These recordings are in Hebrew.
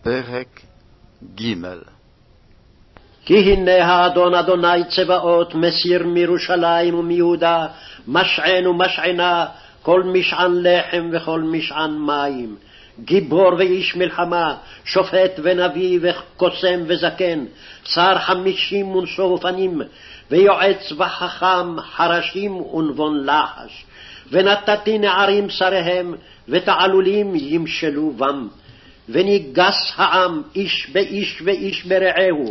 פרק ג' כי הנה האדון אדוני צבאות מסיר מירושלים ומיהודה משען ומשענה כל משען לחם וכל משען מים, גיבור ואיש מלחמה, שופט ונביא וקוסם וזקן, שר 50 ונשוא ופנים, ויועץ וחכם, חרשים ונבון לחש. ונתתי נערים שריהם ותעלולים ימשלו בם, וניגס העם איש באיש ואיש ברעהו,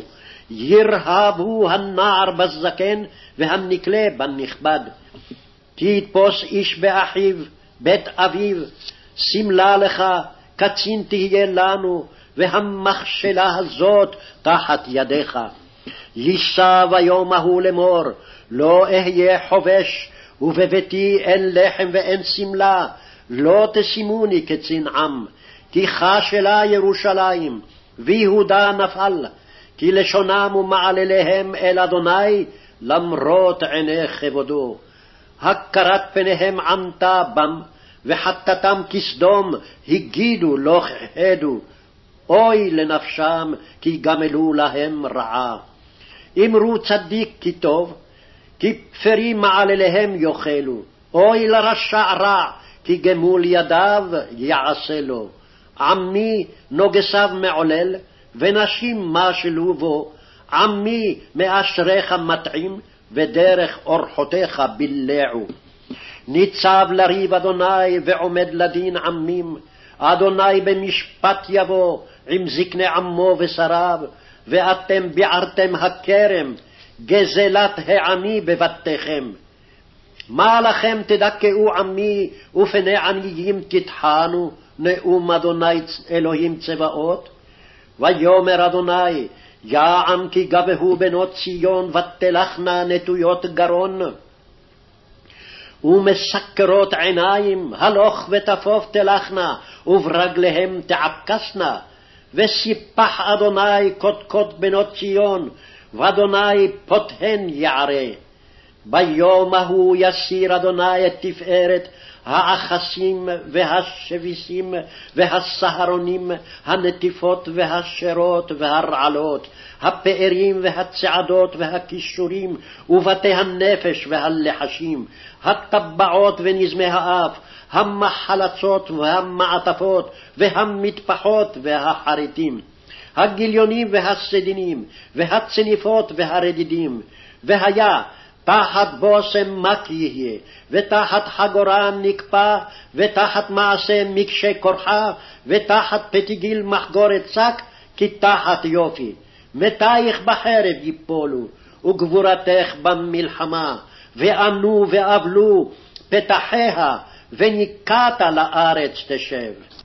ירהבו הנער בזקן והנקלה בנכבד. כי יתפוס איש באחיו בית אביו, סמלה לך קצין תהיה לנו, והמכשלה הזאת תחת ידיך. יישא ביום ההוא לאמור, לא אהיה חובש, ובביתי אין לחם ואין סמלה, לא תשימוני קצין עם. כי כשלה ירושלים ויהודה נפל, כי לשונם ומעלליהם אל אדוני למרות עיני כבודו. הכרת פניהם עמתה בם, וחטאתם כסדום הגידו לא חדו. אוי לנפשם כי גמלו להם רעה. אמרו צדיק כי טוב, כי פרי מעלליהם יאכלו. אוי לרשע רע, כי גמול ידיו יעשה לו. עמי נוגסיו מעולל, ונשים משלו בו. עמי מאשריך מטעים, ודרך אורחותיך בלעו. ניצב לריב אדוני ועומד לדין עמים. אדוני במשפט יבוא עם זקני עמו ושריו, ואתם ביערתם הכרם, גזלת העני בבתיכם. מה לכם תדכאו עמי, ופני עניים תטחנו, נאום אדוני אלוהים צבאות? ויאמר אדוני, יען כי גבהו בנות ציון, ותלכנה נטויות גרון ומסקרות עיניים, הלוך ותפוף תלכנה, וברגליהם תעקסנה. וסיפח אדוני קודקוד בנות ציון, ואדוני פותהן יערה. ביום ההוא יסיר אדוני את תפארת האחסים והשביסים והסהרונים, הנטיפות והשרות והרעלות, הפארים והצעדות והכישורים, ובתי הנפש והלחשים, הטבעות ונזמי האף, המחלצות והמעטפות והמטפחות והחריטים, הגיליונים והסדינים והצניפות והרדידים. והיה תחת בושם מק יהיה, ותחת חגורה נקפה, ותחת מעשה מקשה כורחה, ותחת פתיגיל מחגורת שק, כי תחת יופי. מתייך בחרב יפולו, וגבורתך במלחמה, וענו ואבלו פתחיה, וניקת לארץ תשב.